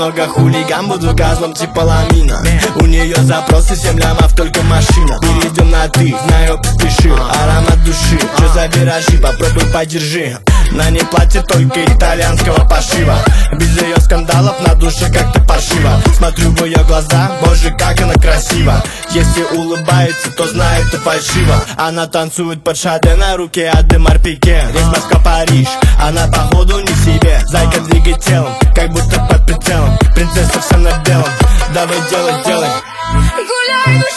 много хулиган, буду козлом типа ламина. У нее запросы 7 лямов, только машина. Перейдем на ты, знаю, поспешил. Аромат души, что за виражи, попробуй подержи. На ней платье только итальянского пошива. Без ее скандалов на душе как-то паршиво. Смотрю в ее глаза, боже, как она красива. Если улыбается, то знает, это фальшиво. Она танцует под шаде, на руке Адемар Пике. Рейс Москва-Париж, она походу не в себе. Зайка двигает телом, как будто под прицелом. Принцесса вся на белом, давай делай, делай. Гуляй,